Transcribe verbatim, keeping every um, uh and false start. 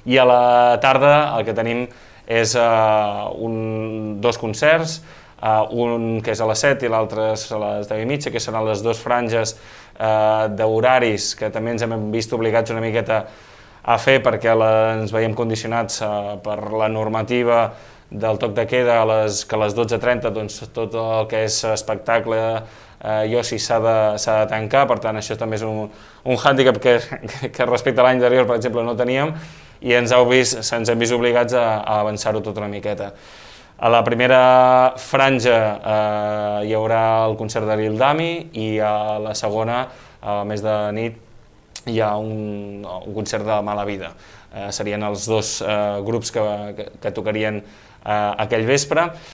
I a la tarda el que tenim és uh, un, dos concerts, uh, un que és a les set i l'altre és a les deu i mitja, que seran les dues franges uh, d'horaris que també ens hem vist obligats una miqueta a fer perquè la, ens veiem condicionats uh, per la normativa del toc de queda, a les, que a les dotze trenta doncs, tot el que és espectacle eh, i oci s'ha de, s'ha de tancar, per tant això també és un, un hàndicap que, que, que respecte a l'any anterior, per exemple, no teníem i ens heu vist, ens hem vist obligats a, a avançar-ho tot una miqueta. A la primera franja eh, hi haurà el concert de Lil Dami i a la segona, a més de nit, hi ha un, un concert de Mala Vida. Eh, serien els dos eh, grups que, que, que tocarien eh, aquell vespre.